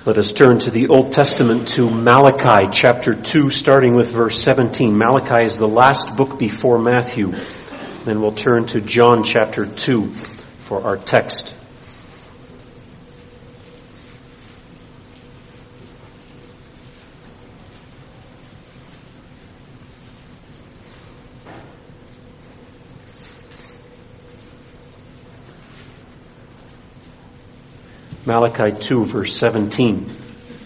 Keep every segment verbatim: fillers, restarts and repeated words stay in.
Let us turn to the Old Testament, to Malachi chapter two, starting with verse seventeen. Malachi is the last book before Matthew. Then we'll turn to John chapter two for our text. Malachi two, verse seventeen.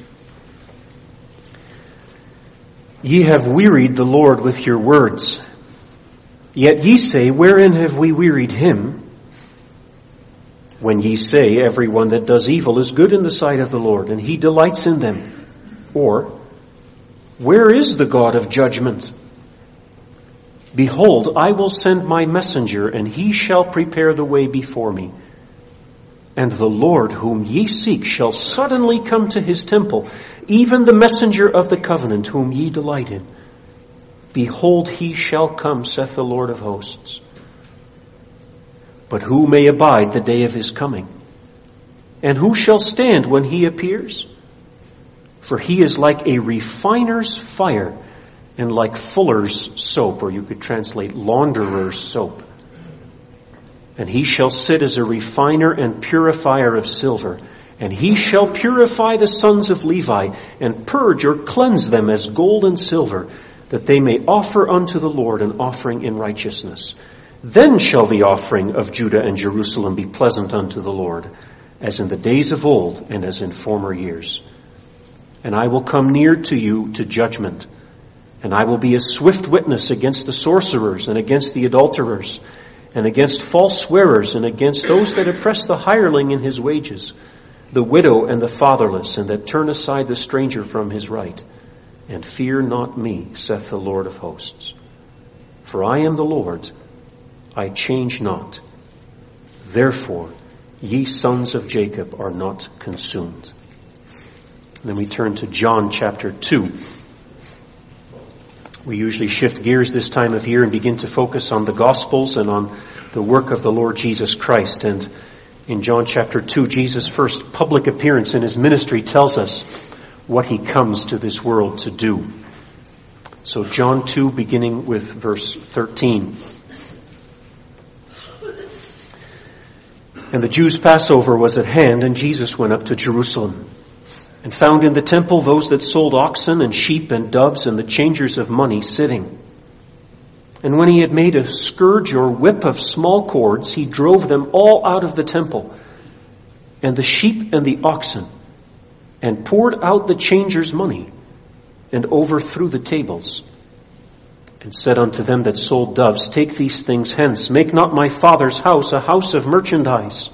Ye have wearied the Lord with your words. Yet ye say, wherein have we wearied him? When ye say, every one that does evil is good in the sight of the Lord, and he delights in them. Or, where is the God of judgment? Behold, I will send my messenger, and he shall prepare the way before me. And the Lord whom ye seek shall suddenly come to his temple, even the messenger of the covenant whom ye delight in. Behold, he shall come, saith the Lord of hosts. But who may abide the day of his coming? And who shall stand when he appears? For he is like a refiner's fire, and like fuller's soap, or you could translate launderer's soap. And he shall sit as a refiner and purifier of silver. And he shall purify the sons of Levi, and purge or cleanse them as gold and silver, that they may offer unto the Lord an offering in righteousness. Then shall the offering of Judah and Jerusalem be pleasant unto the Lord, as in the days of old and as in former years. And I will come near to you to judgment, and I will be a swift witness against the sorcerers and against the adulterers, and against false swearers, and against those that oppress the hireling in his wages, the widow and the fatherless, and that turn aside the stranger from his right. And fear not me, saith the Lord of hosts. For I am the Lord, I change not. Therefore, ye sons of Jacob are not consumed. And then we turn to John chapter two. We usually shift gears this time of year and begin to focus on the Gospels and on the work of the Lord Jesus Christ. And in John chapter two, Jesus' first public appearance in his ministry tells us what he comes to this world to do. So John two, beginning with verse thirteen. And the Jews' Passover was at hand, and Jesus went up to Jerusalem, and found in the temple those that sold oxen and sheep and doves and the changers of money sitting. And when he had made a scourge or whip of small cords, he drove them all out of the temple, and the sheep and the oxen, and poured out the changers' money, and overthrew the tables, and said unto them that sold doves, Take these things hence, make not my Father's house a house of merchandise.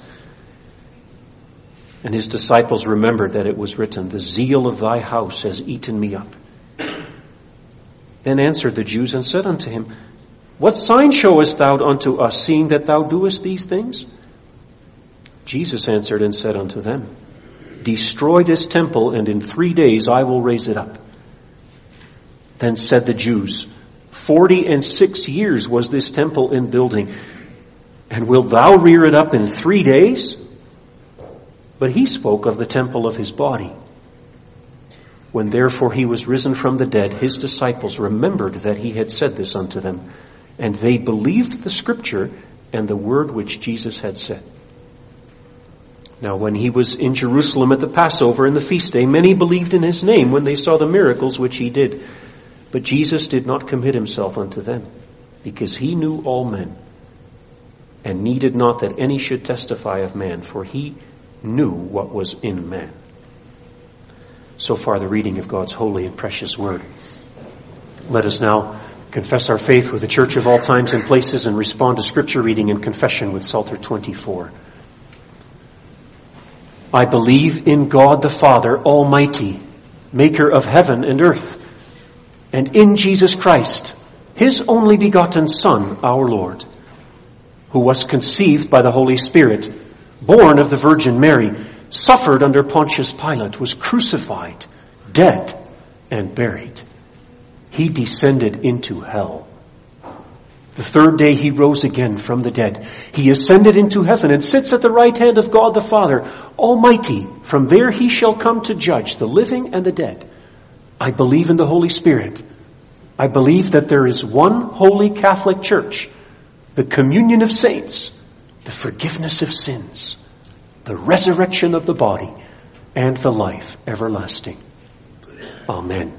And his disciples remembered that it was written, The zeal of thy house has eaten me up. Then answered the Jews and said unto him, What sign showest thou unto us, seeing that thou doest these things? Jesus answered and said unto them, Destroy this temple, and in three days I will raise it up. Then said the Jews, Forty and six years was this temple in building, and wilt thou rear it up in three days? But he spoke of the temple of his body. When therefore he was risen from the dead, his disciples remembered that he had said this unto them, and they believed the scripture and the word which Jesus had said. Now when he was in Jerusalem at the Passover and the feast day, many believed in his name when they saw the miracles which he did. But Jesus did not commit himself unto them, because he knew all men, and needed not that any should testify of man, for he knew what was in man. So far the reading of God's holy and precious word. Let us now confess our faith with the church of all times and places, and respond to scripture reading and confession with Psalter twenty-four. I believe in God the Father Almighty, maker of heaven and earth, and in Jesus Christ, his only begotten Son, our Lord, who was conceived by the Holy Spirit, born of the Virgin Mary, suffered under Pontius Pilate, was crucified, dead, and buried. He descended into hell. The third day he rose again from the dead. He ascended into heaven and sits at the right hand of God the Father Almighty. From there he shall come to judge the living and the dead. I believe in the Holy Spirit. I believe that there is one holy Catholic Church, the communion of saints, the forgiveness of sins, the resurrection of the body, and the life everlasting. Amen.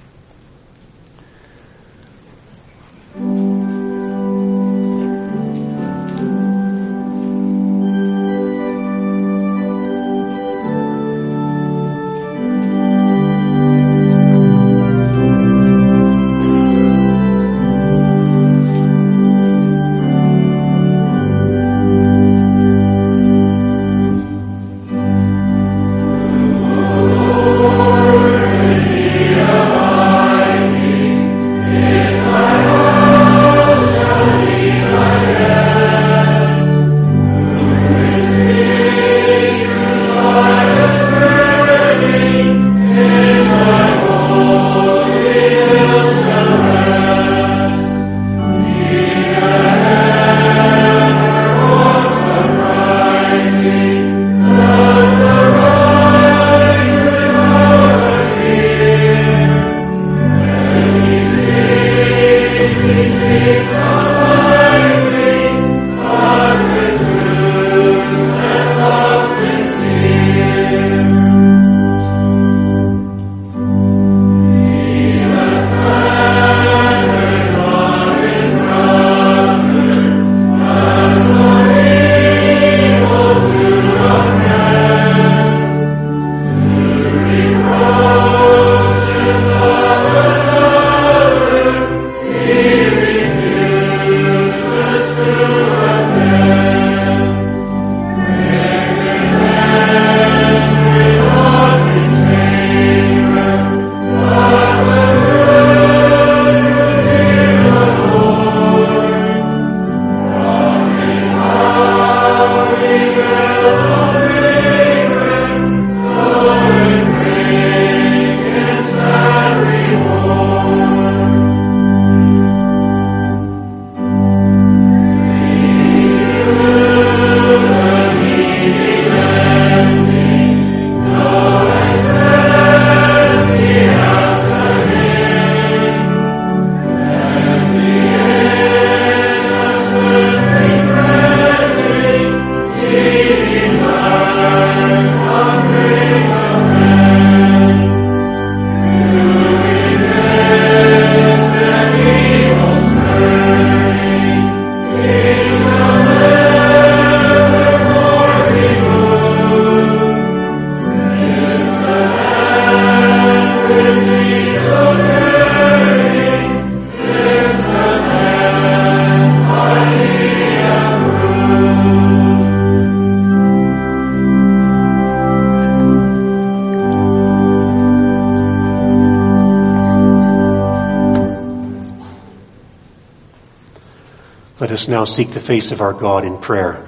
Let us now seek the face of our God in prayer.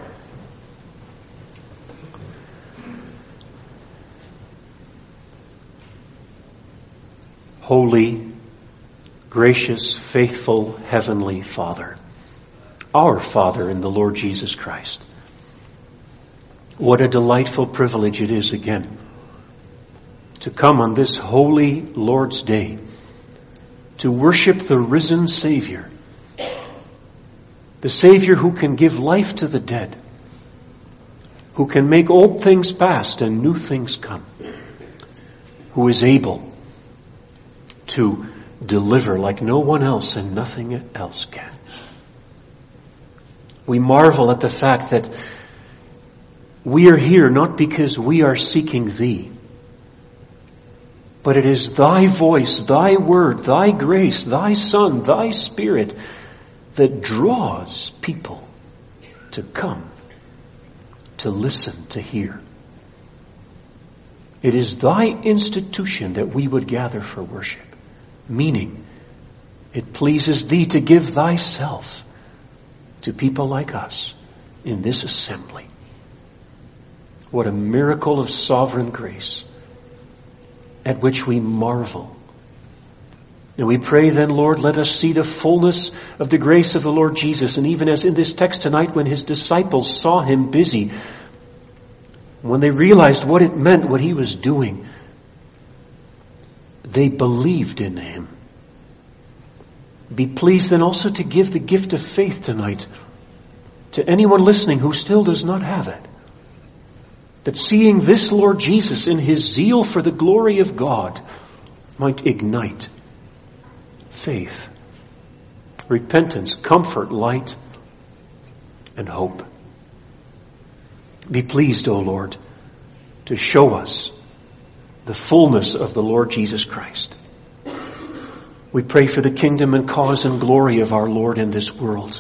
Holy, gracious, faithful, heavenly Father, our Father in the Lord Jesus Christ, what a delightful privilege it is again to come on this holy Lord's Day to worship the risen Savior, the Savior who can give life to the dead, who can make old things past and new things come, who is able to deliver like no one else and nothing else can. We marvel at the fact that we are here not because we are seeking Thee, but it is Thy voice, Thy word, Thy grace, Thy Son, Thy Spirit that draws people to come, to listen, to hear. It is Thy institution that we would gather for worship, meaning it pleases Thee to give Thyself to people like us in this assembly. What a miracle of sovereign grace at which we marvel And we pray then, Lord, let us see the fullness of the grace of the Lord Jesus. And even as in this text tonight, when his disciples saw him busy, when they realized what it meant, what he was doing, they believed in him. Be pleased then also to give the gift of faith tonight to anyone listening who still does not have it. That seeing this Lord Jesus in his zeal for the glory of God might ignite faith, repentance, comfort, light, and hope. Be pleased, O Lord, to show us the fullness of the Lord Jesus Christ. We pray for the kingdom and cause and glory of our Lord in this world.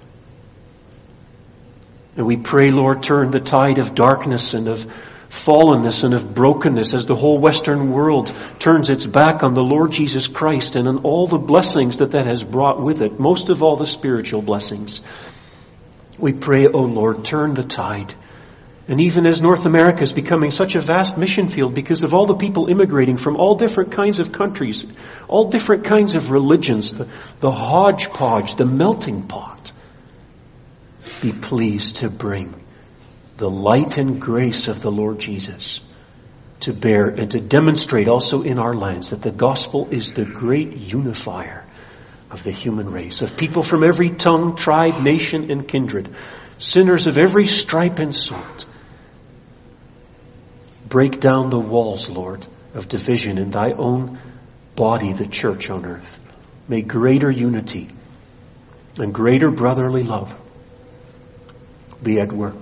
And we pray, Lord, turn the tide of darkness and of fallenness and of brokenness as the whole Western world turns its back on the Lord Jesus Christ and on all the blessings that that has brought with it, most of all the spiritual blessings. We pray, O Lord, turn the tide. And even as North America is becoming such a vast mission field because of all the people immigrating from all different kinds of countries, all different kinds of religions, the, the hodgepodge, the melting pot, be pleased to bring the light and grace of the Lord Jesus to bear and to demonstrate also in our lands that the gospel is the great unifier of the human race, of people from every tongue, tribe, nation, and kindred, sinners of every stripe and sort. Break down the walls, Lord, of division in thy own body, the church on earth. May greater unity and greater brotherly love be at work.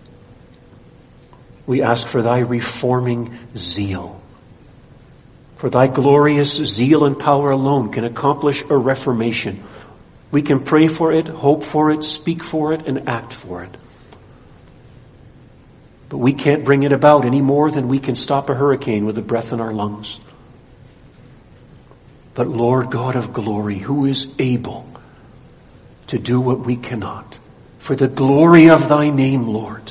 We ask for thy reforming zeal. For thy glorious zeal and power alone can accomplish a reformation. We can pray for it, hope for it, speak for it, and act for it. But we can't bring it about any more than we can stop a hurricane with the breath in our lungs. But Lord God of glory, who is able to do what we cannot, for the glory of thy name, Lord,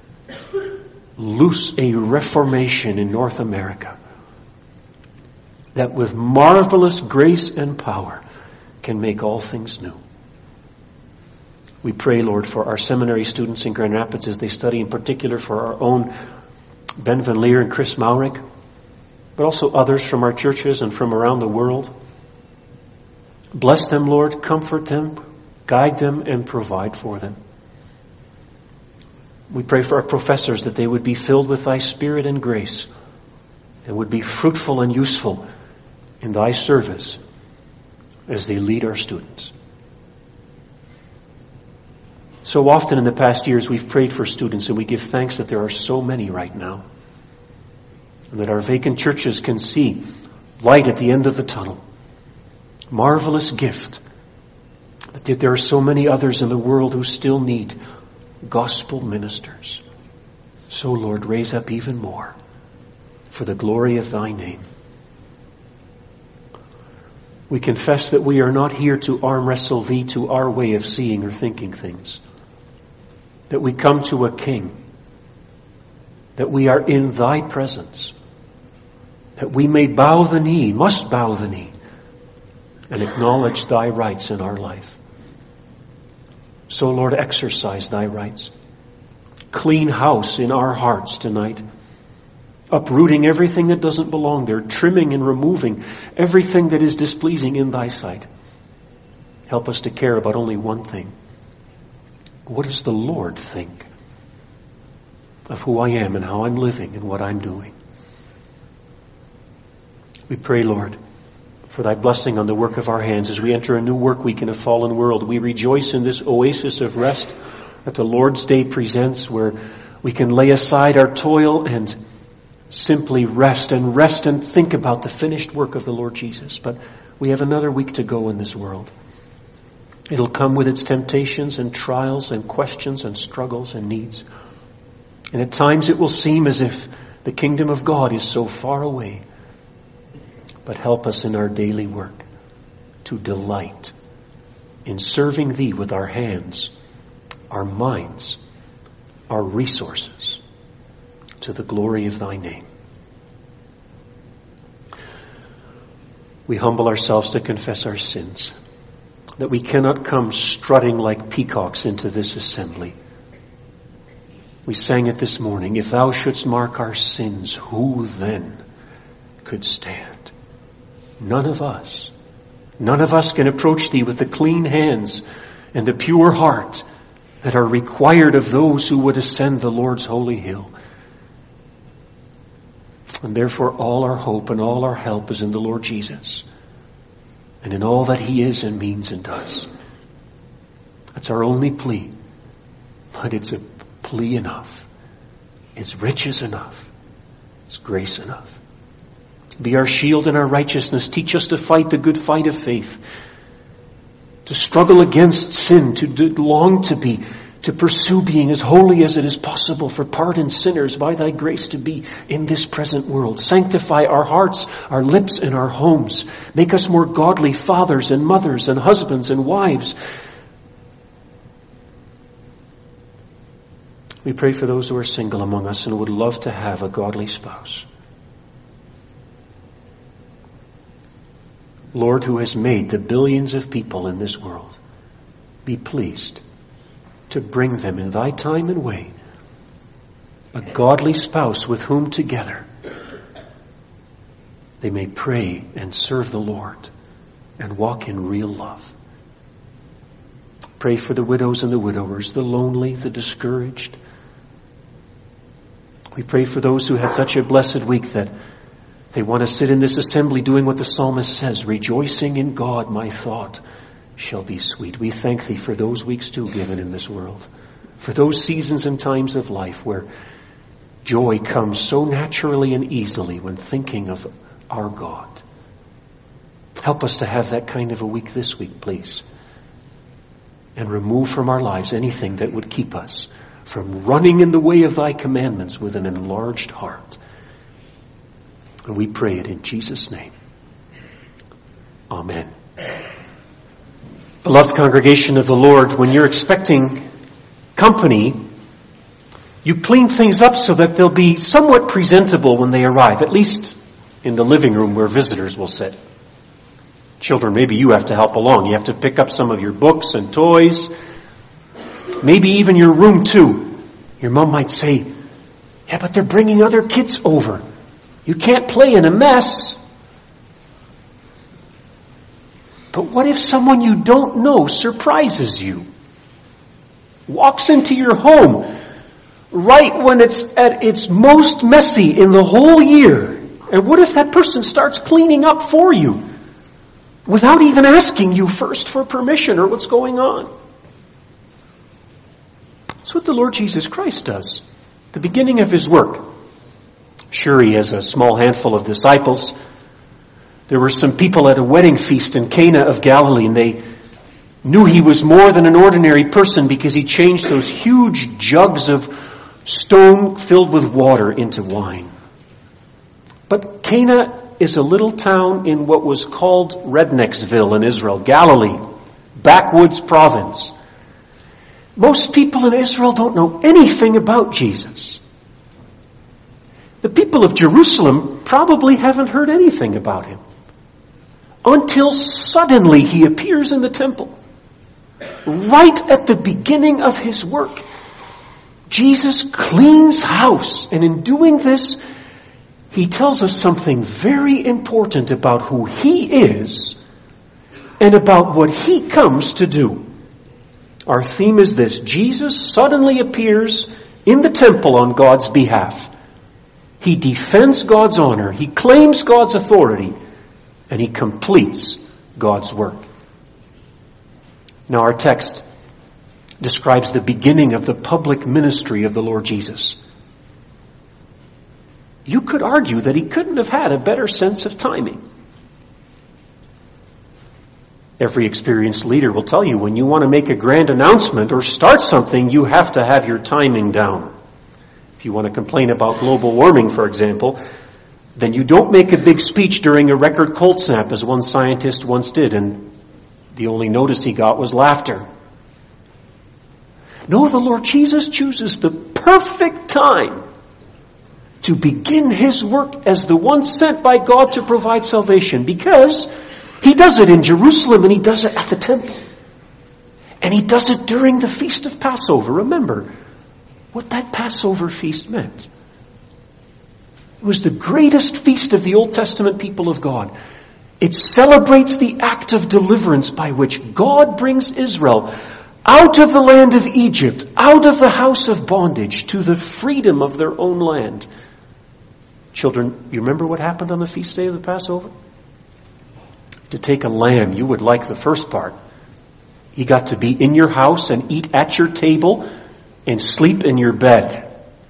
loose a reformation in North America that with marvelous grace and power can make all things new. We pray, Lord, for our seminary students in Grand Rapids as they study, in particular for our own Ben Van Leer and Chris Maurick, but also others from our churches and from around the world. Bless them, Lord, comfort them, guide them, and provide for them. We pray for our professors that they would be filled with thy Spirit and grace and would be fruitful and useful in thy service as they lead our students. So often in the past years we've prayed for students, and we give thanks that there are so many right now, and that our vacant churches can see light at the end of the tunnel. Marvelous gift. But yet there are so many others in the world who still need gospel ministers. So, Lord, raise up even more for the glory of thy name. We confess that we are not here to arm wrestle thee to our way of seeing or thinking things. That we come to a king. That we are in thy presence. That we may bow the knee, must bow the knee, and acknowledge thy rights in our life. So, Lord, exercise thy rights. Clean house in our hearts tonight. Uprooting everything that doesn't belong there. Trimming and removing everything that is displeasing in thy sight. Help us to care about only one thing. What does the Lord think of who I am and how I'm living and what I'm doing? We pray, Lord, for thy blessing on the work of our hands as we enter a new work week in a fallen world. We rejoice in this oasis of rest that the Lord's Day presents, where we can lay aside our toil and simply rest and rest and think about the finished work of the Lord Jesus. But we have another week to go in this world. It'll come with its temptations and trials and questions and struggles and needs. And at times it will seem as if the kingdom of God is so far away. But help us in our daily work to delight in serving thee with our hands, our minds, our resources, to the glory of thy name. We humble ourselves to confess our sins, that we cannot come strutting like peacocks into this assembly. We sang it this morning, if thou shouldst mark our sins, who then could stand? None of us. None of us can approach thee with the clean hands and the pure heart that are required of those who would ascend the Lord's holy hill. And therefore all our hope and all our help is in the Lord Jesus and in all that he is and means and does. That's our only plea. But it's a plea enough. It's riches enough. It's grace enough. Be our shield and our righteousness. Teach us to fight the good fight of faith. To struggle against sin. To do, long to be. To pursue being as holy as it is possible for pardoned sinners by thy grace to be in this present world. Sanctify our hearts, our lips, and our homes. Make us more godly fathers and mothers and husbands and wives. We pray for those who are single among us and would love to have a godly spouse. Lord, who has made the billions of people in this world, be pleased to bring them in thy time and way a godly spouse with whom together they may pray and serve the Lord and walk in real love. Pray for the widows and the widowers, the lonely, the discouraged. We pray for those who had such a blessed week that they want to sit in this assembly doing what the psalmist says, rejoicing in God, my thought shall be sweet. We thank thee for those weeks too given in this world, for those seasons and times of life where joy comes so naturally and easily when thinking of our God. Help us to have that kind of a week this week, please. And remove from our lives anything that would keep us from running in the way of thy commandments with an enlarged heart. And we pray it in Jesus' name. Amen. Beloved congregation of the Lord, when you're expecting company, you clean things up so that they'll be somewhat presentable when they arrive, at least in the living room where visitors will sit. Children, maybe you have to help along. You have to pick up some of your books and toys. Maybe even your room too. Your mom might say, yeah, but they're bringing other kids over. You can't play in a mess. But what if someone you don't know surprises you? Walks into your home right when it's at its most messy in the whole year. And what if that person starts cleaning up for you without even asking you first for permission or what's going on? That's what the Lord Jesus Christ does. At the beginning of his work. Sure, he has a small handful of disciples. There were some people at a wedding feast in Cana of Galilee, and they knew he was more than an ordinary person because he changed those huge jugs of stone filled with water into wine. But Cana is a little town in what was called Rednecksville in Israel, Galilee, backwoods province. Most people in Israel don't know anything about Jesus. The people of Jerusalem probably haven't heard anything about him until suddenly he appears in the temple. Right at the beginning of his work, Jesus cleans house, and in doing this, he tells us something very important about who he is and about what he comes to do. Our theme is this: Jesus suddenly appears in the temple on God's behalf. He defends God's honor, he claims God's authority, and he completes God's work. Now our text describes the beginning of the public ministry of the Lord Jesus. You could argue that he couldn't have had a better sense of timing. Every experienced leader will tell you when you want to make a grand announcement or start something, you have to have your timing down. If you want to complain about global warming, for example, then you don't make a big speech during a record cold snap, as one scientist once did, and the only notice he got was laughter. No, the Lord Jesus chooses the perfect time to begin his work as the one sent by God to provide salvation, because he does it in Jerusalem and he does it at the temple. And he does it during the Feast of Passover. Remember what that Passover feast meant. It was the greatest feast of the Old Testament people of God. It celebrates the act of deliverance by which God brings Israel out of the land of Egypt, out of the house of bondage, to the freedom of their own land. Children, you remember what happened on the feast day of the Passover? To take a lamb, you would like the first part. He got to be in your house and eat at your table and sleep in your bed.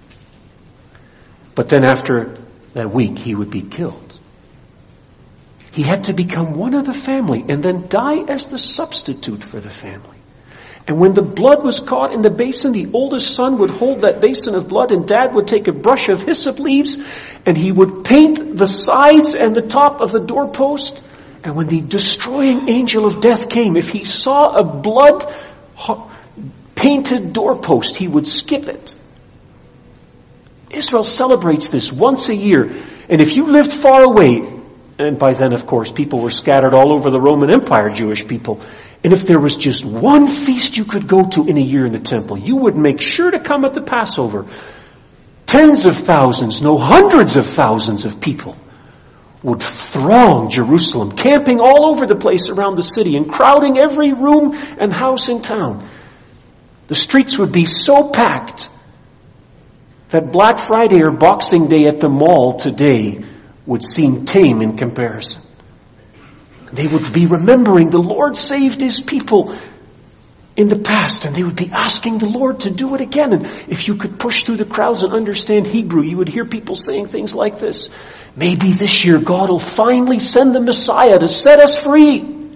But then after that week, he would be killed. He had to become one of the family and then die as the substitute for the family. And when the blood was caught in the basin, the oldest son would hold that basin of blood, and dad would take a brush of hyssop leaves and he would paint the sides and the top of the doorpost. And when the destroying angel of death came, if he saw a blood painted doorpost, he would skip it. Israel celebrates this once a year. And if you lived far away, and by then, of course, people were scattered all over the Roman Empire, Jewish people. And if there was just one feast you could go to in a year in the temple, you would make sure to come at the Passover. Tens of thousands, no, hundreds of thousands of people would throng Jerusalem, camping all over the place around the city and crowding every room and house in town. The streets would be so packed that Black Friday or Boxing Day at the mall today would seem tame in comparison. They would be remembering the Lord saved his people in the past, and they would be asking the Lord to do it again. And if you could push through the crowds and understand Hebrew, you would hear people saying things like this: maybe this year God will finally send the Messiah to set us free.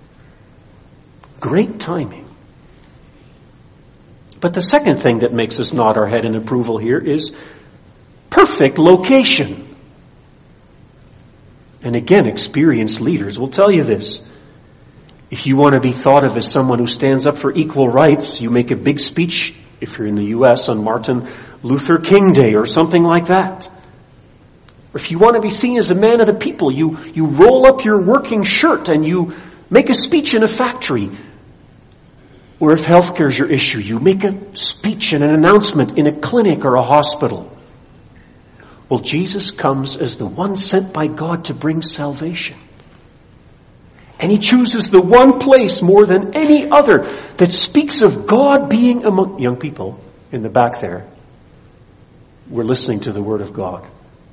Great timing. But the second thing that makes us nod our head in approval here is perfect location. And again, experienced leaders will tell you this. If you want to be thought of as someone who stands up for equal rights, you make a big speech, if you're in the U S, on Martin Luther King Day or something like that. Or if you want to be seen as a man of the people, you, you roll up your working shirt and you make a speech in a factory. Or if healthcare is your issue, you make a speech and an announcement in a clinic or a hospital. Well, Jesus comes as the one sent by God to bring salvation. And he chooses the one place more than any other that speaks of God being among... Young people in the back there, we're listening to the Word of God.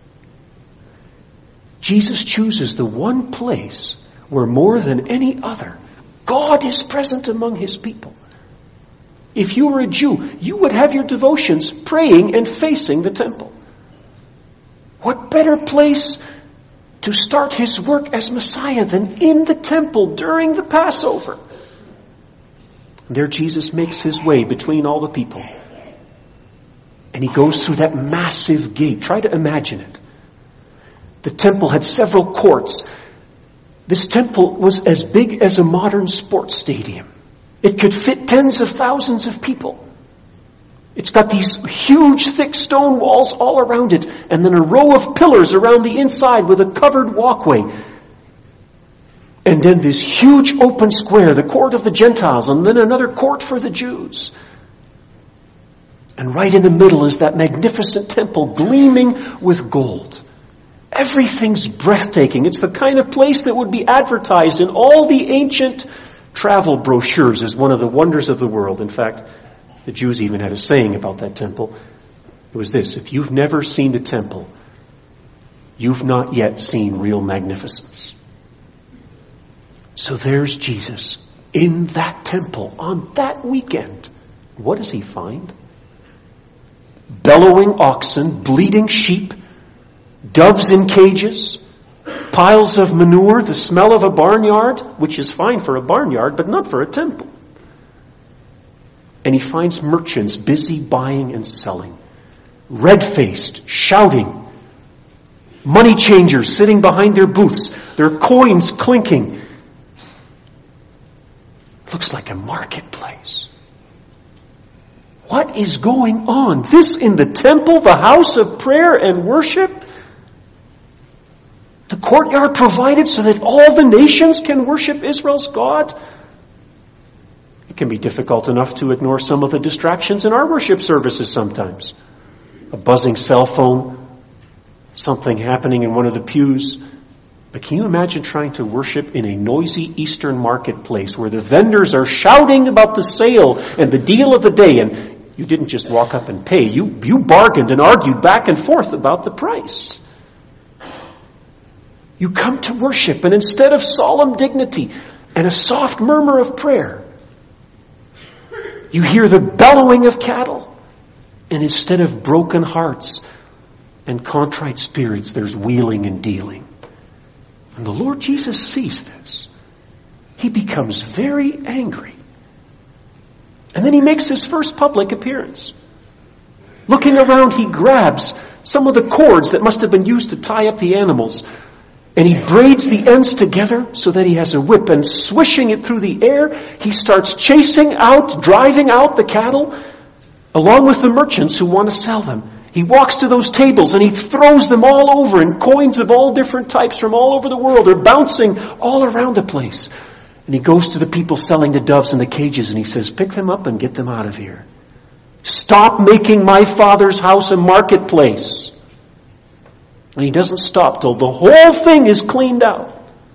Jesus chooses the one place where more than any other, God is present among his people. If you were a Jew, you would have your devotions praying and facing the temple. What better place to start his work as Messiah than in the temple during the Passover? And there Jesus makes his way between all the people. And he goes through that massive gate. Try to imagine it. The temple had several courts. This temple was as big as a modern sports stadium. It could fit tens of thousands of people. It's got these huge, thick stone walls all around it, and then a row of pillars around the inside with a covered walkway. And then this huge open square, the court of the Gentiles, and then another court for the Jews. And right in the middle is that magnificent temple gleaming with gold. Everything's breathtaking. It's the kind of place that would be advertised in all the ancient travel brochures as one of the wonders of the world. In fact, the Jews even had a saying about that temple. It was this: if you've never seen the temple, you've not yet seen real magnificence. So there's Jesus in that temple on that weekend. What does he find? Bellowing oxen, bleating sheep, doves in cages, piles of manure, the smell of a barnyard, which is fine for a barnyard, but not for a temple. And he finds merchants busy buying and selling, red-faced, shouting, money changers sitting behind their booths, their coins clinking. Looks like a marketplace. What is going on? This in the temple, the house of prayer and worship? The courtyard provided so that all the nations can worship Israel's God? It can be difficult enough to ignore some of the distractions in our worship services sometimes. A buzzing cell phone, something happening in one of the pews. But can you imagine trying to worship in a noisy eastern marketplace where the vendors are shouting about the sale and the deal of the day, and you didn't just walk up and pay. You, you bargained and argued back and forth about the price. You come to worship, and instead of solemn dignity and a soft murmur of prayer, you hear the bellowing of cattle. And instead of broken hearts and contrite spirits, there's wheeling and dealing. And the Lord Jesus sees this. He becomes very angry. And then he makes his first public appearance. Looking around, he grabs some of the cords that must have been used to tie up the animals, and he braids the ends together so that he has a whip, and swishing it through the air, he starts chasing out, driving out the cattle, along with the merchants who want to sell them. He walks to those tables and he throws them all over, and coins of all different types from all over the world are bouncing all around the place. And he goes to the people selling the doves in the cages and he says, pick them up and get them out of here. Stop making my Father's house a marketplace. And he doesn't stop till the whole thing is cleaned out.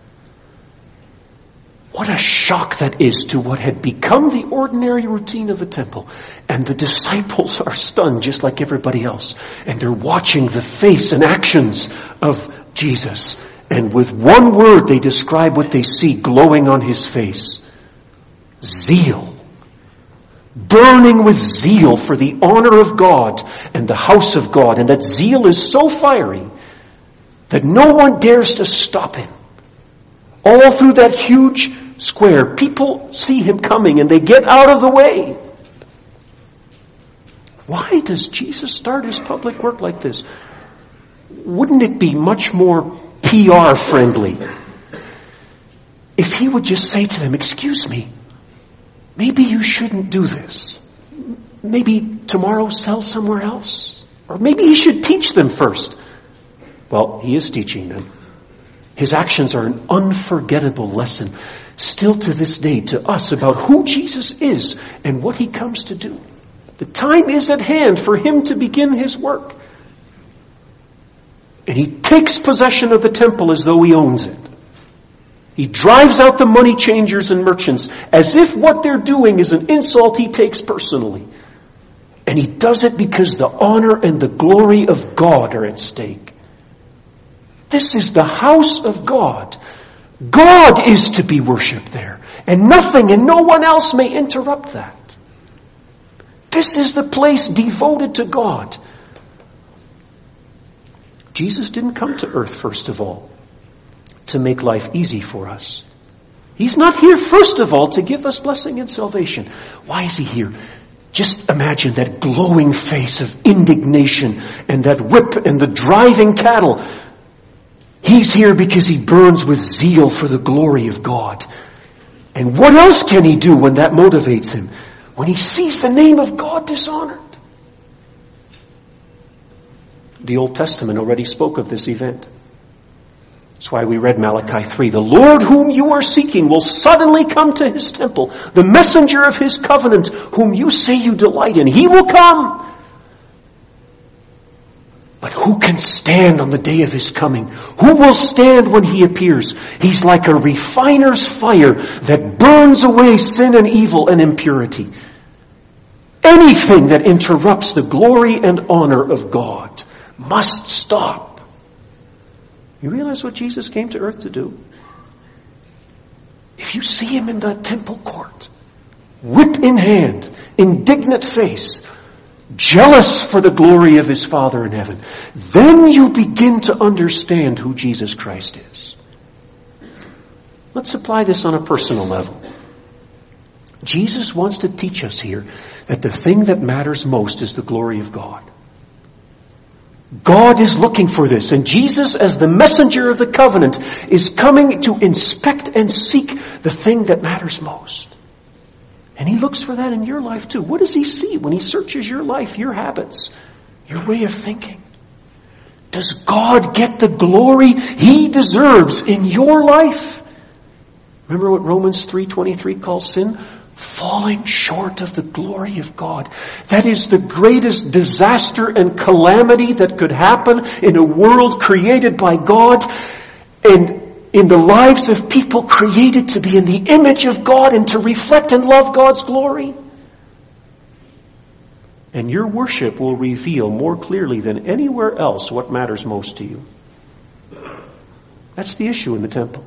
What a shock that is to what had become the ordinary routine of the temple. And the disciples are stunned just like everybody else. And they're watching the face and actions of Jesus. And with one word they describe what they see glowing on his face. Zeal. Burning with zeal for the honor of God and the house of God. And that zeal is so fiery that no one dares to stop him. All through that huge square, people see him coming and they get out of the way. Why does Jesus start his public work like this? Wouldn't it be much more P R friendly if he would just say to them, excuse me, maybe you shouldn't do this. Maybe tomorrow sell somewhere else. Or maybe he should teach them first. Well, he is teaching them. His actions are an unforgettable lesson still to this day to us about who Jesus is and what he comes to do. The time is at hand for him to begin his work. And he takes possession of the temple as though he owns it. He drives out the money changers and merchants as if what they're doing is an insult he takes personally. And he does it because the honor and the glory of God are at stake. This is the house of God. God is to be worshipped there. And nothing and no one else may interrupt that. This is the place devoted to God. Jesus didn't come to earth, first of all, to make life easy for us. He's not here, first of all, to give us blessing and salvation. Why is he here? Just imagine that glowing face of indignation and that whip and the driving cattle. He's here because he burns with zeal for the glory of God. And what else can he do when that motivates him? When he sees the name of God dishonored. The Old Testament already spoke of this event. That's why we read Malachi three. The Lord whom you are seeking will suddenly come to his temple. The messenger of his covenant whom you say you delight in. He will come. But who can stand on the day of his coming? Who will stand when he appears? He's like a refiner's fire that burns away sin and evil and impurity. Anything that interrupts the glory and honor of God must stop. You realize what Jesus came to earth to do? If you see him in the temple court, whip in hand, indignant face, jealous for the glory of his Father in heaven, then you begin to understand who Jesus Christ is. Let's apply this on a personal level. Jesus wants to teach us here that the thing that matters most is the glory of God. God is looking for this, and Jesus, as the messenger of the covenant, is coming to inspect and seek the thing that matters most. And he looks for that in your life too. What does he see when he searches your life, your habits, your way of thinking? Does God get the glory he deserves in your life? Remember what Romans three twenty-three calls sin? Falling short of the glory of God. That is the greatest disaster and calamity that could happen in a world created by God and in the lives of people created to be in the image of God and to reflect and love God's glory. And your worship will reveal more clearly than anywhere else what matters most to you. That's the issue in the temple.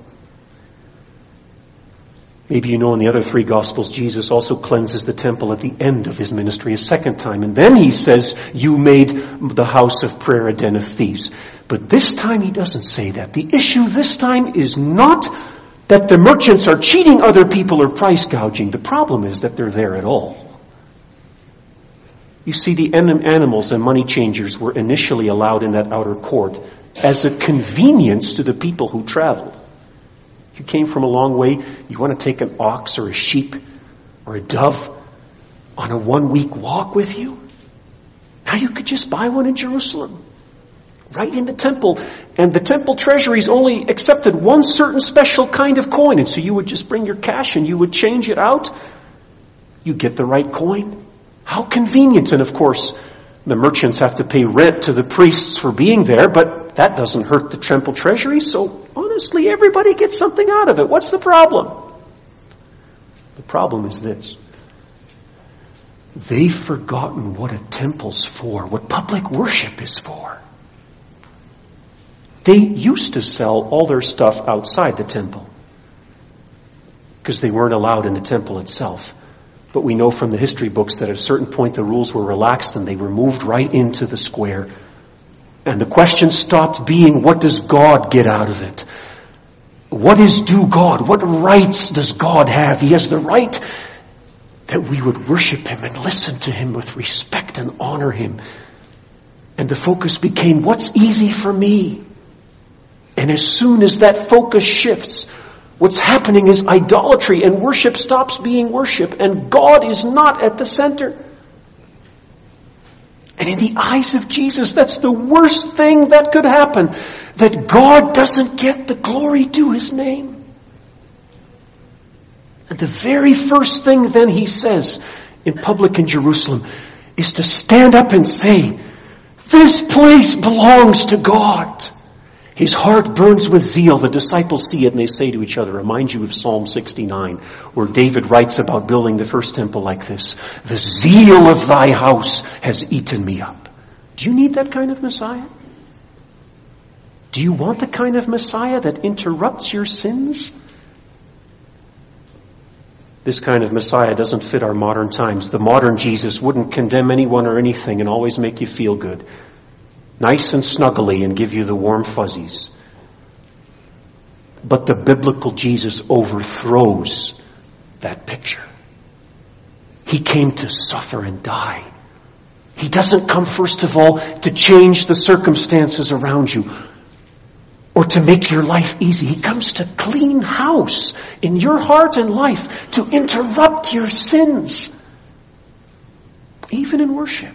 Maybe you know in the other three Gospels, Jesus also cleanses the temple at the end of his ministry a second time. And then he says, you made the house of prayer a den of thieves. But this time he doesn't say that. The issue this time is not that the merchants are cheating other people or price gouging. The problem is that they're there at all. You see, the animals and money changers were initially allowed in that outer court as a convenience to the people who traveled. You came from a long way, you want to take an ox or a sheep or a dove on a one-week walk with you? Now you could just buy one in Jerusalem, right in the temple. And the temple treasuries only accepted one certain special kind of coin. And so you would just bring your cash and you would change it out. You get the right coin. How convenient. And of course, the merchants have to pay rent to the priests for being there, but that doesn't hurt the temple treasury. So honestly, everybody gets something out of it. What's the problem? The problem is this. They've forgotten what a temple's for, what public worship is for. They used to sell all their stuff outside the temple because they weren't allowed in the temple itself. But we know from the history books that at a certain point the rules were relaxed and they were moved right into the square. And the question stopped being, what does God get out of it? What is due God? What rights does God have? He has the right that we would worship him and listen to him with respect and honor him. And the focus became, what's easy for me? And as soon as that focus shifts, what's happening is idolatry, and worship stops being worship, and God is not at the center. And in the eyes of Jesus, that's the worst thing that could happen, that God doesn't get the glory due his name. And the very first thing then he says in public in Jerusalem is to stand up and say, this place belongs to God. His heart burns with zeal. The disciples see it and they say to each other, remind you of Psalm sixty-nine, where David writes about building the first temple like this. The zeal of thy house has eaten me up. Do you need that kind of Messiah? Do you want the kind of Messiah that interrupts your sins? This kind of Messiah doesn't fit our modern times. The modern Jesus wouldn't condemn anyone or anything and always make you feel good. Nice and snuggly and give you the warm fuzzies. But the biblical Jesus overthrows that picture. He came to suffer and die. He doesn't come, first of all, to change the circumstances around you or to make your life easy. He comes to clean house in your heart and life, to interrupt your sins, even in worship.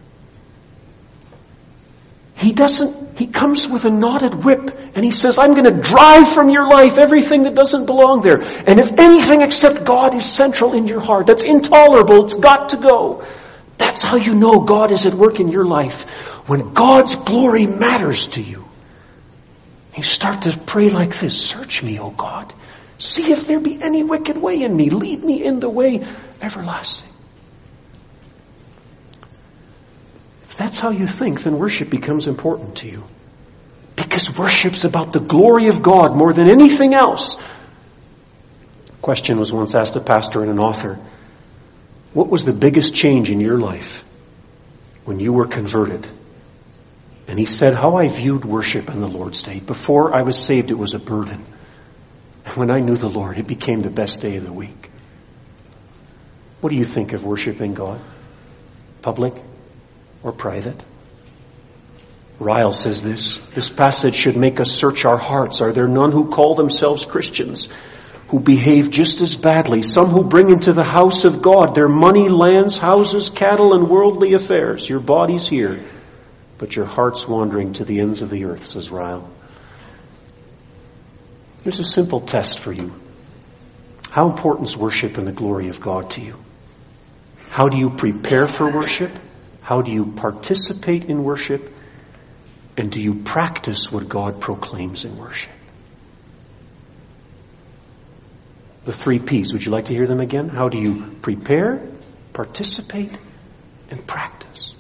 He doesn't, he comes with a knotted whip and he says, I'm going to drive from your life everything that doesn't belong there. And if anything except God is central in your heart, that's intolerable, it's got to go. That's how you know God is at work in your life. When God's glory matters to you, you start to pray like this, search me, O God. See if there be any wicked way in me. Lead me in the way everlasting. That's how you think, then worship becomes important to you. Because worship's about the glory of God more than anything else. A question was once asked a pastor and an author, what was the biggest change in your life when you were converted? And he said, how I viewed worship in the Lord's Day. Before I was saved, it was a burden. And when I knew the Lord, it became the best day of the week. What do you think of worshiping God? Public or private? Ryle says this, this passage should make us search our hearts. Are there none who call themselves Christians who behave just as badly, some who bring into the house of God their money, lands, houses, cattle, and worldly affairs. Your body's here, but your heart's wandering to the ends of the earth, says Ryle. Here's a simple test for you. How important is worship and the glory of God to you? How do you prepare for worship? How do you participate in worship? And do you practice what God proclaims in worship? The three P's. Would you like to hear them again? How do you prepare, participate, and practice?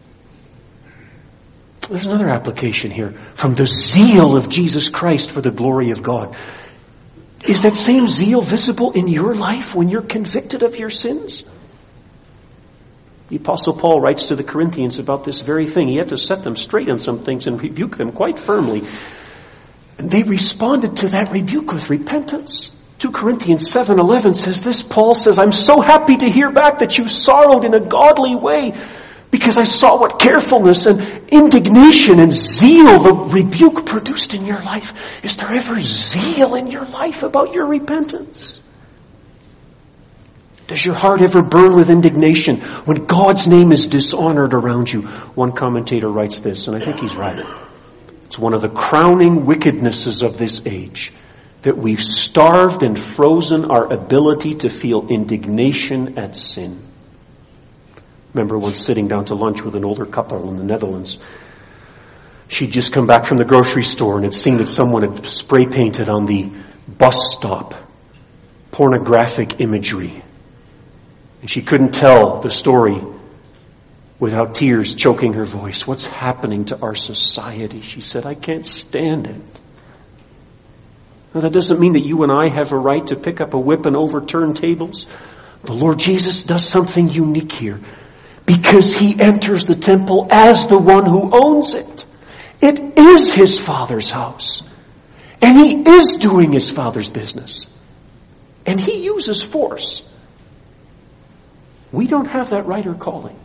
There's another application here. From the zeal of Jesus Christ for the glory of God. Is that same zeal visible in your life when you're convicted of your sins? The Apostle Paul writes to the Corinthians about this very thing. He had to set them straight on some things and rebuke them quite firmly. And they responded to that rebuke with repentance. Second Corinthians seven eleven says this. Paul says, I'm so happy to hear back that you sorrowed in a godly way, because I saw what carefulness and indignation and zeal the rebuke produced in your life. Is there ever zeal in your life about your repentance? Does your heart ever burn with indignation when God's name is dishonored around you? One commentator writes this, and I think he's right. It's one of the crowning wickednesses of this age that we've starved and frozen our ability to feel indignation at sin. Remember once sitting down to lunch with an older couple in the Netherlands. She'd just come back from the grocery store and had seen that someone had spray painted on the bus stop pornographic imagery. And she couldn't tell the story without tears choking her voice. What's happening to our society? She said, I can't stand it. Now that doesn't mean that you and I have a right to pick up a whip and overturn tables. The Lord Jesus does something unique here, because he enters the temple as the one who owns it. It is his Father's house. And he is doing his Father's business. And he uses force. We don't have that right or calling.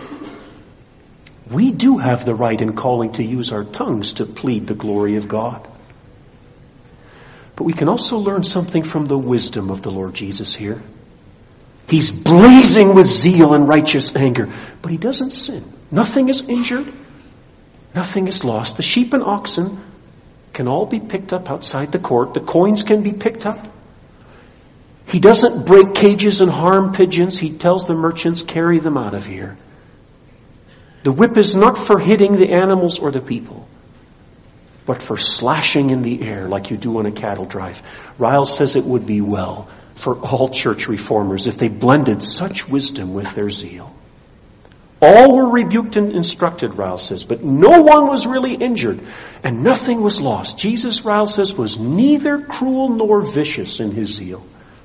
We do have the right and calling to use our tongues to plead the glory of God. But we can also learn something from the wisdom of the Lord Jesus here. He's blazing with zeal and righteous anger, but he doesn't sin. Nothing is injured. Nothing is lost. The sheep and oxen can all be picked up outside the court. The coins can be picked up. He doesn't break cages and harm pigeons. He tells the merchants, carry them out of here. The whip is not for hitting the animals or the people, but for slashing in the air like you do on a cattle drive. Ryle says it would be well for all church reformers if they blended such wisdom with their zeal. All were rebuked and instructed, Ryle says, but no one was really injured, and nothing was lost. Jesus, Ryle says, was neither cruel nor vicious in his zeal.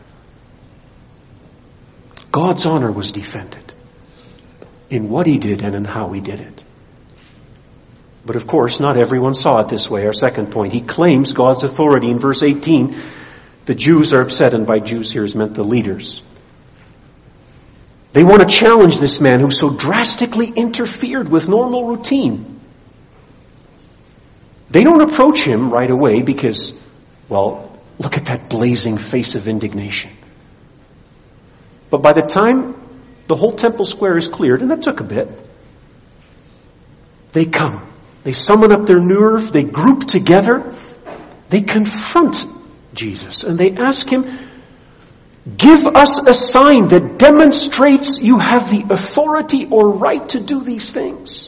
God's honor was defended in what he did and in how he did it. But of course, not everyone saw it this way. Our second point, he claims God's authority. In verse eighteen, the Jews are upset, and by Jews here is meant the leaders. They want to challenge this man who so drastically interfered with normal routine. They don't approach him right away because, well, look at that blazing face of indignation. But by the time the whole temple square is cleared, and that took a bit, they come. They summon up their nerve. They group together. They confront Jesus. And they ask him, give us a sign that demonstrates you have the authority or right to do these things.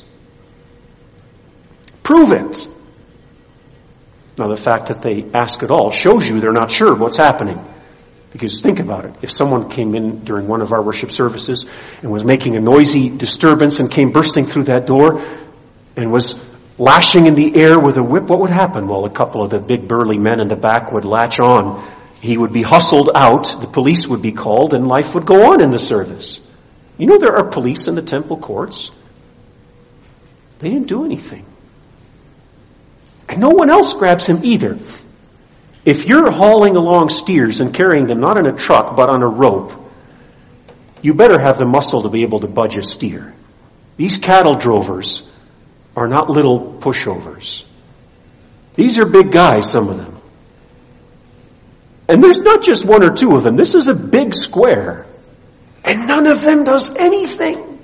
Prove it. Now, the fact that they ask at all shows you they're not sure what's happening. Because think about it. If someone came in during one of our worship services and was making a noisy disturbance and came bursting through that door and was lashing in the air with a whip, what would happen? Well, a couple of the big burly men in the back would latch on. He would be hustled out. The police would be called, and life would go on in the service. You know there are police in the temple courts. They didn't do anything. And no one else grabs him either. If you're hauling along steers and carrying them not in a truck but on a rope, you better have the muscle to be able to budge a steer. These cattle drovers are not little pushovers. These are big guys, some of them. And there's not just one or two of them. This is a big square. And none of them does anything.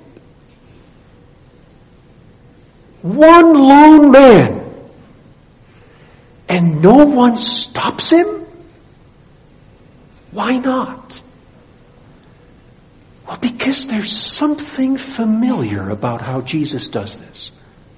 One lone man. And no one stops him? Why not? Well, because there's something familiar about how Jesus does this.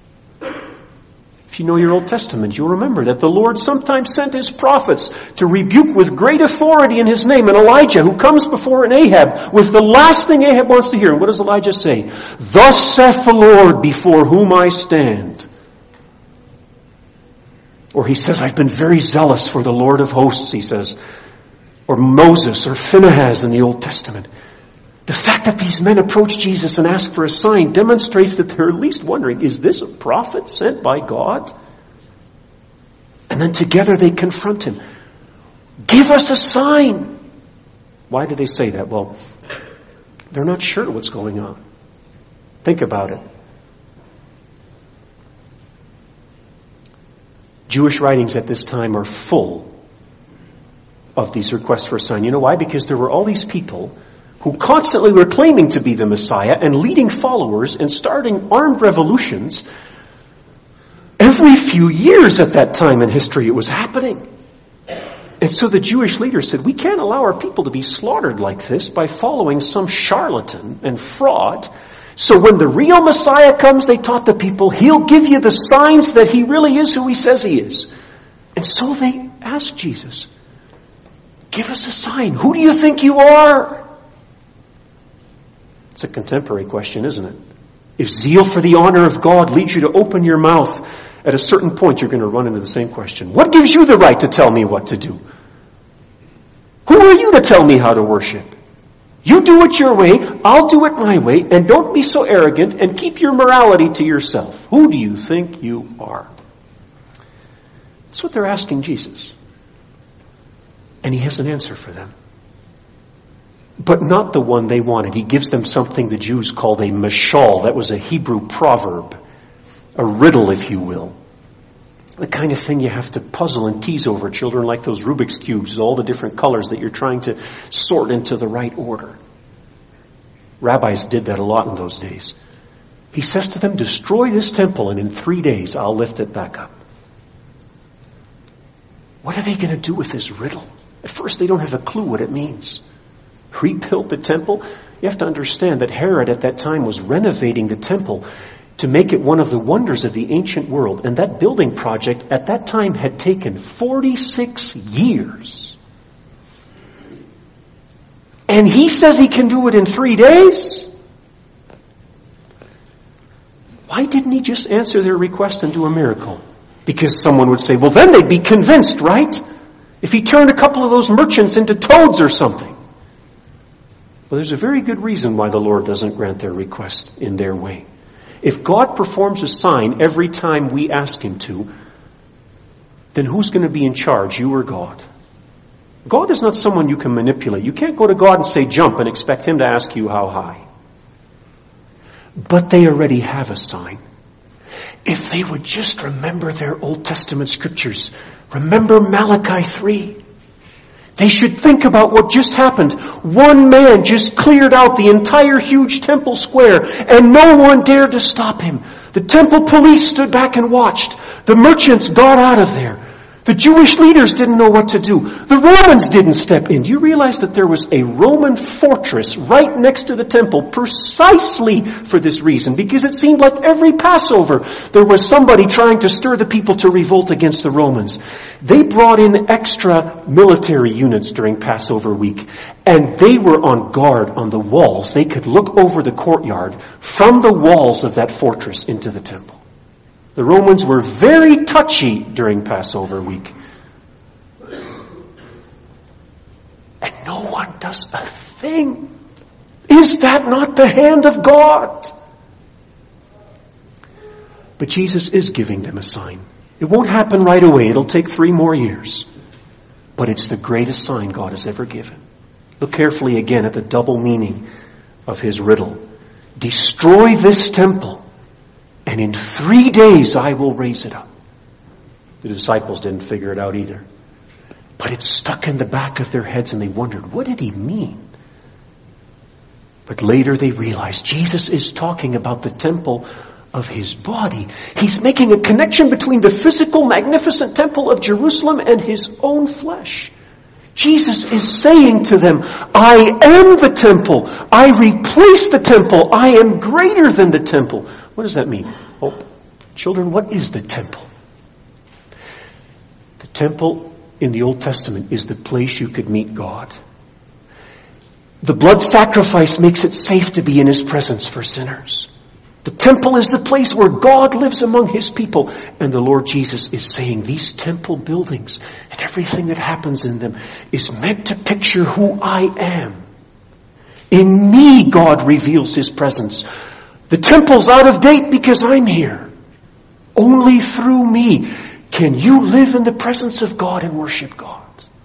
If you know your Old Testament, you'll remember that the Lord sometimes sent His prophets to rebuke with great authority in His name. And Elijah, who comes before an Ahab with the last thing Ahab wants to hear. And what does Elijah say? Thus saith the Lord before whom I stand. Or he says, I've been very zealous for the Lord of hosts, he says. Or Moses or Phinehas in the Old Testament. The fact that these men approach Jesus and ask for a sign demonstrates that they're at least wondering, is this a prophet sent by God? And then together they confront him. Give us a sign. Why do they say that? Well, they're not sure what's going on. Think about it. Jewish writings at this time are full of these requests for a sign. You know why? Because there were all these people who constantly were claiming to be the Messiah and leading followers and starting armed revolutions. Every few years at that time in history it was happening. And so the Jewish leaders said, we can't allow our people to be slaughtered like this by following some charlatan and fraud. So when the real Messiah comes, they taught the people, He'll give you the signs that He really is who He says He is. And so they asked Jesus, give us a sign. Who do you think you are? It's a contemporary question, isn't it? If zeal for the honor of God leads you to open your mouth, at a certain point you're going to run into the same question. What gives you the right to tell me what to do? Who are you to tell me how to worship? You do it your way, I'll do it my way, and don't be so arrogant and keep your morality to yourself. Who do you think you are? That's what they're asking Jesus. And He has an answer for them. But not the one they wanted. He gives them something the Jews called a mashal. That was a Hebrew proverb. A riddle, if you will. The kind of thing you have to puzzle and tease over children, like those Rubik's Cubes, all the different colors that you're trying to sort into the right order. Rabbis did that a lot in those days. He says to them, destroy this temple and in three days I'll lift it back up. What are they going to do with this riddle? At first they don't have a clue what it means. Rebuild the temple? You have to understand that Herod at that time was renovating the temple to make it one of the wonders of the ancient world. And that building project at that time had taken forty-six years. And he says he can do it in three days? Why didn't he just answer their request and do a miracle? Because someone would say, well, then they'd be convinced, right? If he turned a couple of those merchants into toads or something. Well, there's a very good reason why the Lord doesn't grant their request in their way. If God performs a sign every time we ask Him to, then who's going to be in charge, you or God? God is not someone you can manipulate. You can't go to God and say jump and expect Him to ask you how high. But they already have a sign. If they would just remember their Old Testament scriptures, remember Malachi three. They should think about what just happened. One man just cleared out the entire huge temple square and no one dared to stop him. The temple police stood back and watched. The merchants got out of there. The Jewish leaders didn't know what to do. The Romans didn't step in. Do you realize that there was a Roman fortress right next to the temple precisely for this reason? Because it seemed like every Passover there was somebody trying to stir the people to revolt against the Romans. They brought in extra military units during Passover week, and they were on guard on the walls. They could look over the courtyard from the walls of that fortress into the temple. The Romans were very touchy during Passover week. And no one does a thing. Is that not the hand of God? But Jesus is giving them a sign. It won't happen right away. It'll take three more years. But it's the greatest sign God has ever given. Look carefully again at the double meaning of His riddle. Destroy this temple, and in three days I will raise it up. The disciples didn't figure it out either. But But it stuck in the back of their heads and they wondered, what did he mean? But later they realized Jesus is talking about the temple of his body. He's making a connection between the physical, magnificent temple of Jerusalem and his own flesh. Jesus is saying to them, I am the temple. I replace the temple. I am greater than the temple. What does that mean? Oh, children, what is the temple? The temple in the Old Testament is the place you could meet God. The blood sacrifice makes it safe to be in his presence for sinners. The temple is the place where God lives among his people. And the Lord Jesus is saying these temple buildings and everything that happens in them is meant to picture who I am. In me, God reveals his presence. The temple's out of date because I'm here. Only through me can you live in the presence of God and worship God.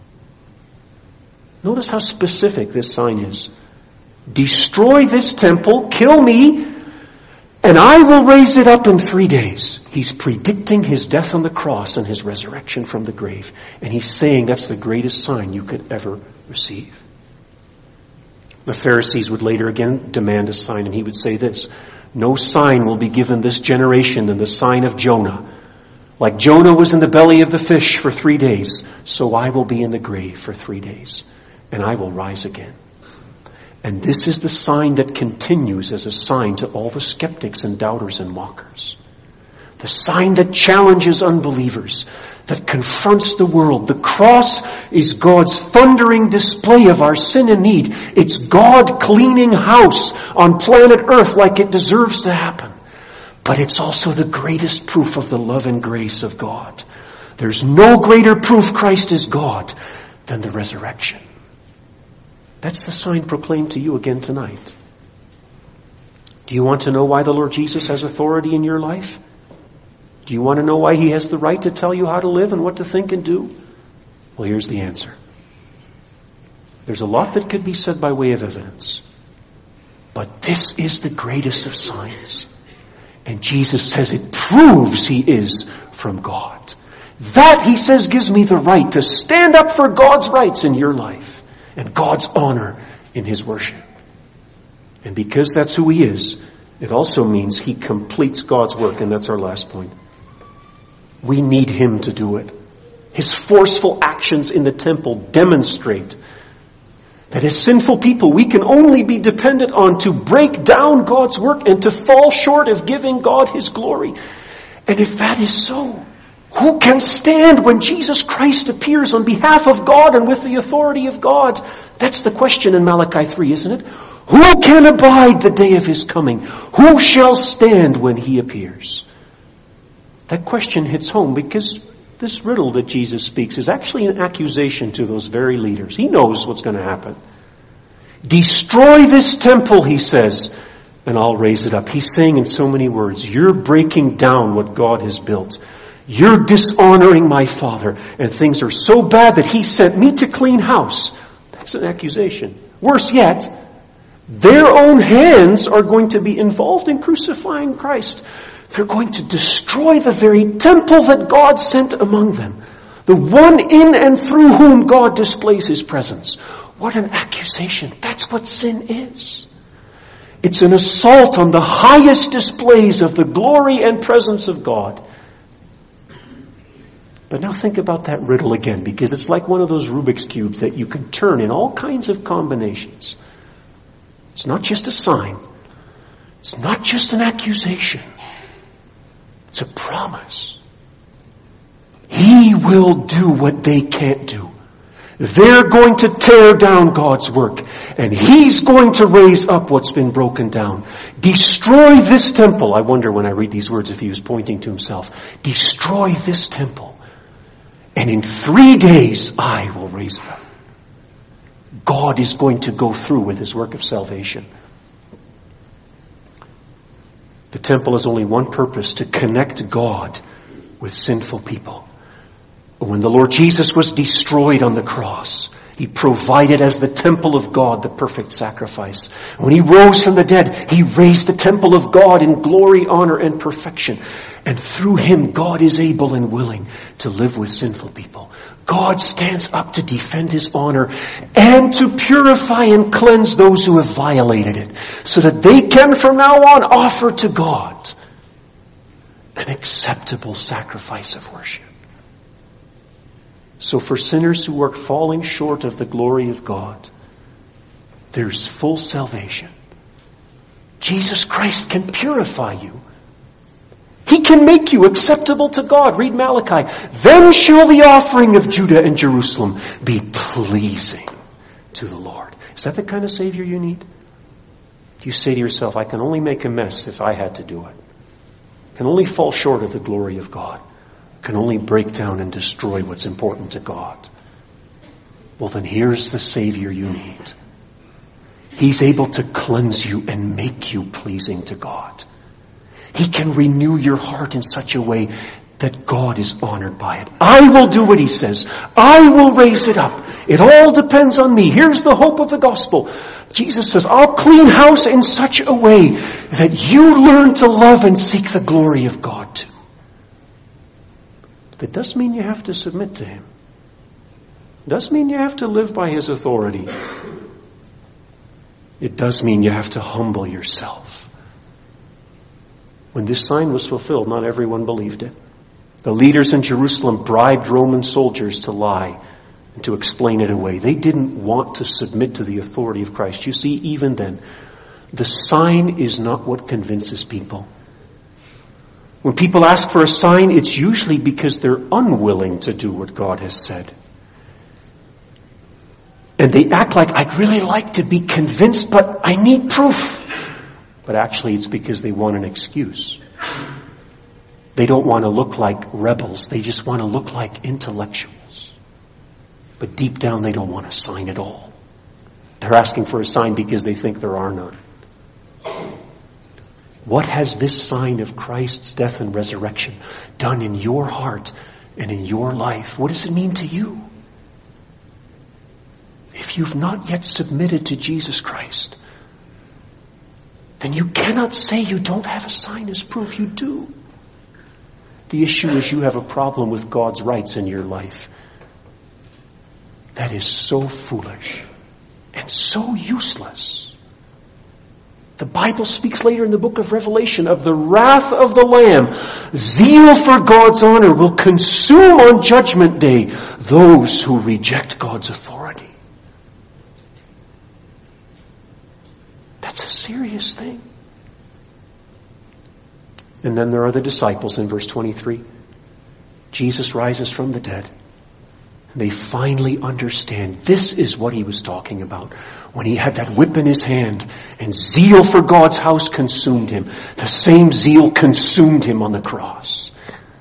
Notice how specific this sign is. Destroy this temple, kill me, and I will raise it up in three days. He's predicting his death on the cross and his resurrection from the grave. And he's saying that's the greatest sign you could ever receive. The Pharisees would later again demand a sign, and he would say this, no sign will be given this generation than the sign of Jonah. Like Jonah was in the belly of the fish for three days, so I will be in the grave for three days, and I will rise again. And this is the sign that continues as a sign to all the skeptics and doubters and mockers. The sign that challenges unbelievers, that confronts the world. The cross is God's thundering display of our sin and need. It's God cleaning house on planet Earth like it deserves to happen. But it's also the greatest proof of the love and grace of God. There's no greater proof Christ is God than the resurrection. That's the sign proclaimed to you again tonight. Do you want to know why the Lord Jesus has authority in your life? Do you want to know why he has the right to tell you how to live and what to think and do? Well, here's the answer. There's a lot that could be said by way of evidence. But this is the greatest of signs. And Jesus says it proves he is from God. That, he says, gives me the right to stand up for God's rights in your life. And God's honor in his worship. And because that's who he is, it also means he completes God's work. And that's our last point. We need him to do it. His forceful actions in the temple demonstrate that as sinful people, we can only be dependent on to break down God's work and to fall short of giving God his glory. And if that is so, who can stand when Jesus Christ appears on behalf of God and with the authority of God? That's the question in Malachi three, isn't it? Who can abide the day of his coming? Who shall stand when he appears? That question hits home because this riddle that Jesus speaks is actually an accusation to those very leaders. He knows what's going to happen. Destroy this temple, he says, and I'll raise it up. He's saying in so many words, you're breaking down what God has built. You're dishonoring my Father, and things are so bad that he sent me to clean house. That's an accusation. Worse yet, their own hands are going to be involved in crucifying Christ. They're going to destroy the very temple that God sent among them. The one in and through whom God displays his presence. What an accusation. That's what sin is. It's an assault on the highest displays of the glory and presence of God. But now think about that riddle again, because it's like one of those Rubik's Cubes that you can turn in all kinds of combinations. It's not just a sign. It's not just an accusation. It's a promise. He will do what they can't do. They're going to tear down God's work, and he's going to raise up what's been broken down. Destroy this temple. I wonder when I read these words if he was pointing to himself. Destroy this temple. And in three days, I will raise it up. God is going to go through with his work of salvation. The temple has only one purpose, to connect God with sinful people. When the Lord Jesus was destroyed on the cross, He provided as the temple of God the perfect sacrifice. When He rose from the dead, He raised the temple of God in glory, honor, and perfection. And through Him, God is able and willing to live with sinful people. God stands up to defend His honor and to purify and cleanse those who have violated it, so that they can from now on offer to God an acceptable sacrifice of worship. So for sinners who are falling short of the glory of God, there's full salvation. Jesus Christ can purify you. He can make you acceptable to God. Read Malachi. Then shall the offering of Judah and Jerusalem be pleasing to the Lord. Is that the kind of Savior you need? Do you say to yourself, I can only make a mess if I had to do it? I can only fall short of the glory of God. Can only break down and destroy what's important to God. Well, then here's the Savior you need. He's able to cleanse you and make you pleasing to God. He can renew your heart in such a way that God is honored by it. I will do what He says. I will raise it up. It all depends on me. Here's the hope of the gospel. Jesus says, I'll clean house in such a way that you learn to love and seek the glory of God too. That doesn't mean you have to submit to Him. It doesn't mean you have to live by His authority. It does mean you have to humble yourself. When this sign was fulfilled, not everyone believed it. The leaders in Jerusalem bribed Roman soldiers to lie and to explain it away. They didn't want to submit to the authority of Christ. You see, even then, the sign is not what convinces people. When people ask for a sign, it's usually because they're unwilling to do what God has said. And they act like, I'd really like to be convinced, but I need proof. But actually it's because they want an excuse. They don't want to look like rebels. They just want to look like intellectuals. But deep down they don't want a sign at all. They're asking for a sign because they think there are none. What has this sign of Christ's death and resurrection done in your heart and in your life? What does it mean to you? If you've not yet submitted to Jesus Christ, then you cannot say you don't have a sign as proof. You do. The issue is you have a problem with God's rights in your life. That is so foolish and so useless. The Bible speaks later in the book of Revelation of the wrath of the Lamb. Zeal for God's honor will consume on Judgment Day those who reject God's authority. That's a serious thing. And then there are the disciples in verse twenty-three. Jesus rises from the dead. They finally understand this is what He was talking about when He had that whip in His hand and zeal for God's house consumed Him. The same zeal consumed Him on the cross.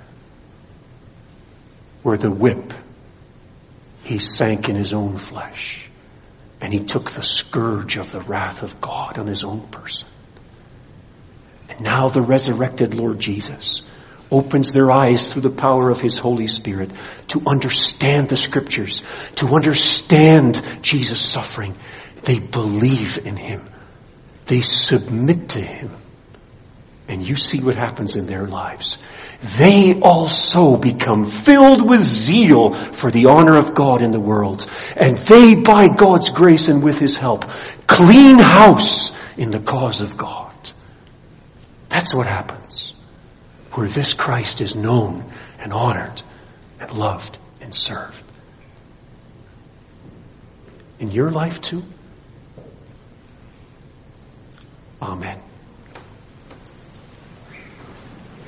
Where the whip, He sank in His own flesh and He took the scourge of the wrath of God on His own person. And now the resurrected Lord Jesus opens their eyes through the power of His Holy Spirit to understand the Scriptures, to understand Jesus' suffering. They believe in Him. They submit to Him. And you see what happens in their lives. They also become filled with zeal for the honor of God in the world. And they, by God's grace and with His help, clean house in the cause of God. That's what happens. Where this Christ is known and honored and loved and served. In your life too? Amen.